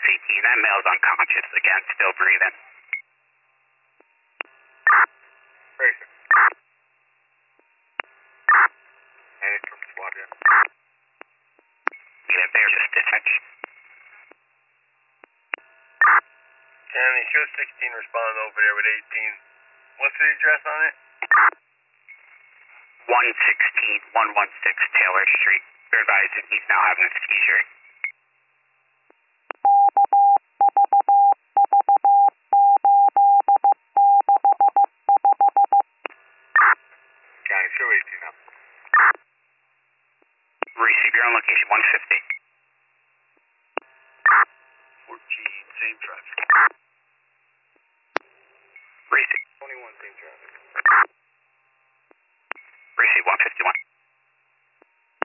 18. That male's unconscious again, still breathing. Person. Headed from squadron. Yeah, they're just dispatched. County, show 16 responding over there with 18. What's the address on it? 116 Taylor Street. They're advising he's now having a seizure. County, show 18 now. Receive, you're on location 150.